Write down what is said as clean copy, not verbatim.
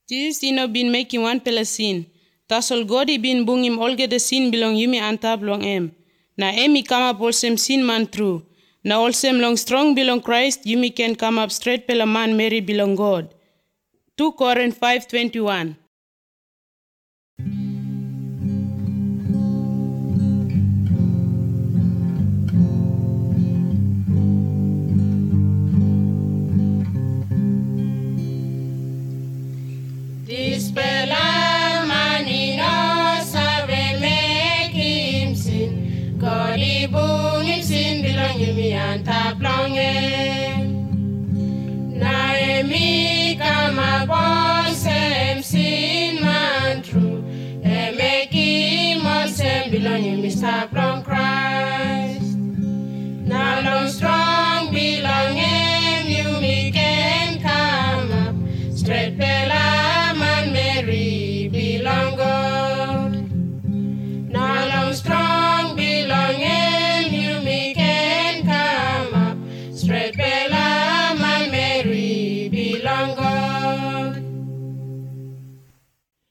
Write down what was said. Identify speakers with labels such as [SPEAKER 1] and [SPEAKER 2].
[SPEAKER 1] Jesus ino bin making one pela sin. Tasol God bin bung him olge the sin bilong yumi antap long em. Na em come up olsem sin man true. Na olsem long strong bilong Christ yumi can come up straight pela man Mary bilong God. 2 Corinth 5:21.
[SPEAKER 2] Despair